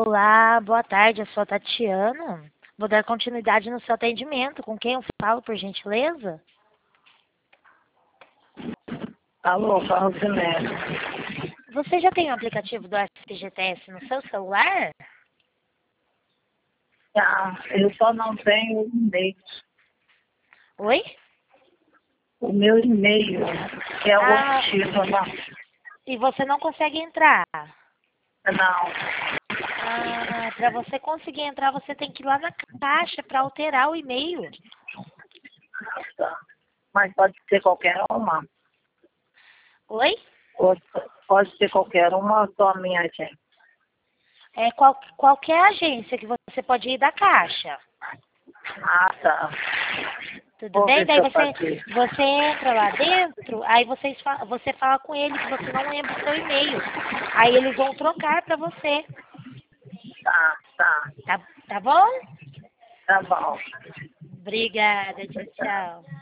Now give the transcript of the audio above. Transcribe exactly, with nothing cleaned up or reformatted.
Olá, boa tarde, eu sou a Tatiana. Vou dar continuidade no seu atendimento. Com quem eu falo, por gentileza? Alô, fala Zinete. Você já tem o aplicativo do F G T S no seu celular? Ah, eu só não tenho o e-mail. Oi? O meu e-mail, que é o Ah, ativo, não. e você não consegue entrar? Não. Ah, para você conseguir entrar, você tem que ir lá na caixa para alterar o e-mail. Tá. Mas pode ser qualquer uma. Oi? Pode, pode ser qualquer uma, só a minha gente. É qual, qualquer agência que você pode ir da caixa. Ah, tá. Tudo Vou bem? ver se Daí eu você, faço. você entra lá dentro, aí vocês, fa- você fala com ele que você não lembra o seu e-mail. Aí eles vão trocar para você. Tá, tá. Tá, tá bom? Tá bom. Obrigada, tchau, tchau.